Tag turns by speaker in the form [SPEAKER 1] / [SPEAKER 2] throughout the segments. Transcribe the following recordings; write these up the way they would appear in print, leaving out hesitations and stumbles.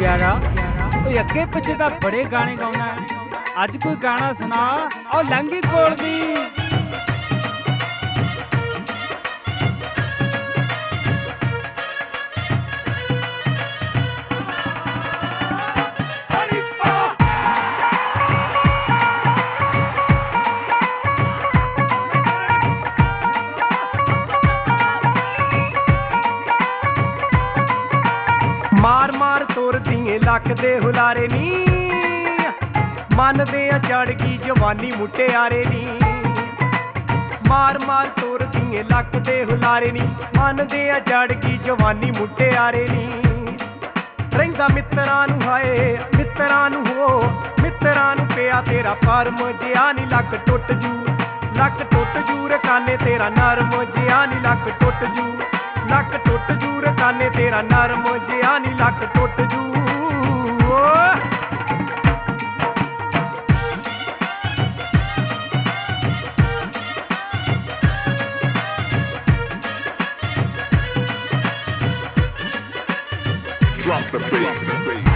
[SPEAKER 1] प्यारा कोई अगे पिछे तो बड़े गाने गाउना अज कोई गाना सुना और लंघी कोल दी
[SPEAKER 2] मार मार तोर दिए लख दे हुलारे नी मन दे चढ़ गई जवानी मुटियारे नी मार मार तोर दिए लख दे हुलारे नी मन दे चढ़ गई जवानी मुटियारे नी रहिंदा मित्तरां नूं हाए मित्तरां नूं हो मित्तरां नूं पिया तेरा परम जिया नी लक टुट जू रकाने तेरा नरम जिया नी लक टुट जू रकाने तेरा नरम जिया नी लक टुट जू
[SPEAKER 3] Drop the beat.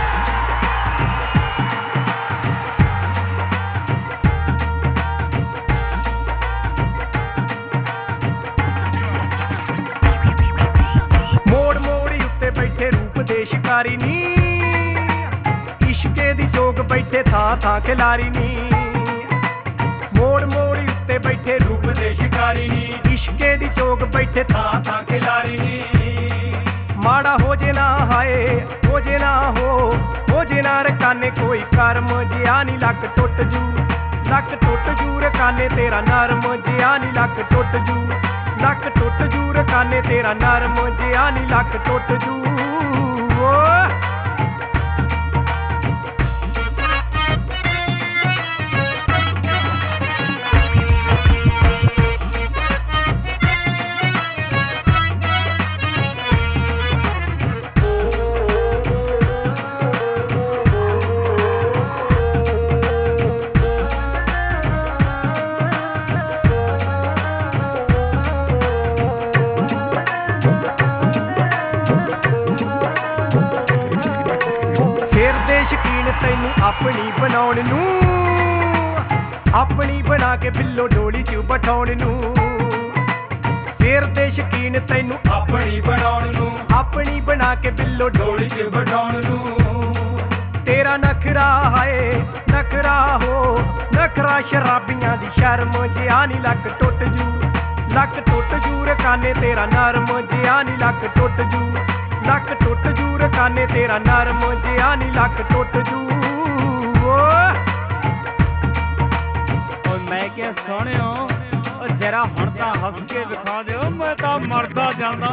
[SPEAKER 3] शिकारी नी इश्के दी जोग बैठे था खिलारी नी मोड़ मोड़ उत्ते बैठे रूप दे शिकारी नी इश्के दी जोग बैठे था खिलारी नी माड़ा हो जे ना हाय हो जे ना हो जे ना रकाने कोई कर्म जिया नी लक टुट जू रकाने तेरा नरम जिया नी लक टुट जू रकाने तेरा नरम जिया नी लक टुट जू तैनू अपनी बनाउण नू अपनी बना के बिल्लो डोली च बिठाउण नू फिर दे शकीन तैनू अपनी बनाउण नू अपनी बना के बिल्लो डोली च बिठाउण नू तेरा नखरा हाय नखरा हो नखरा शराबियां दी शर्म जिया नी लक टुट जू रकाने तेरा नरम जिया नी लक टुट जू रकाने तेरा नरम जिया नी लक टुट जू
[SPEAKER 1] मैं क्या सोने हो जरा हुण तां हंस के दिखा दिओ मैं तां मरदा जांदा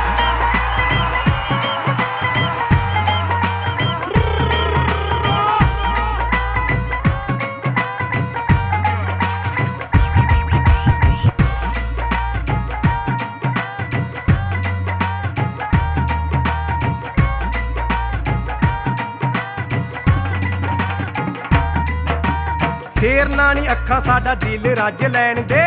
[SPEAKER 1] फेरना नी अखा साडा दिल रज लैन दे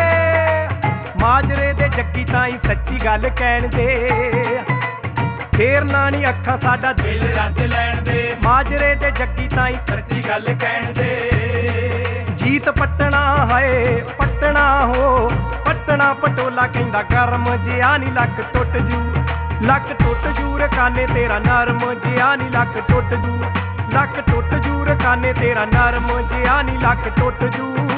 [SPEAKER 1] माजरे दे जग्गी ताई सच्ची गल कहन दे फेरना नी अखा साडा दिल रज लैन दे माजरे दे जग्गी ताई सच्ची गल कहन दे जीत पटना हाय पटना हो पटना पटोला कहंदा गरम जिया नी लक टुट जू रकाने तेरा नरम जिया नी लक टुट जू रकाने तेरा नरम जिया नी लक टुट जू